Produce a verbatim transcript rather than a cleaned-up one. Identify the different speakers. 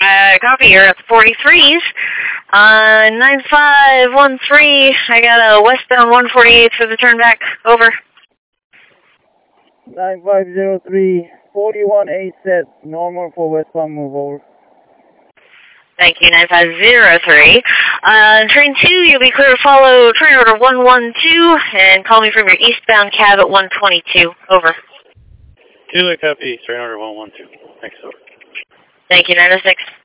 Speaker 1: Uh, copy, you're at the forty-threes. Uh, nine five one three, I got a westbound one forty-eight for the turn back. Over.
Speaker 2: nine five zero three, forty-one eight set, normal for westbound move, over.
Speaker 1: Thank you, nine five zero three. Uh, train two, you'll be clear to follow train order one one two, and call me from your eastbound cab at one twenty-two. Over.
Speaker 3: Kilo copy, train order one one two. Thanks, over.
Speaker 1: Thank you, nine oh six.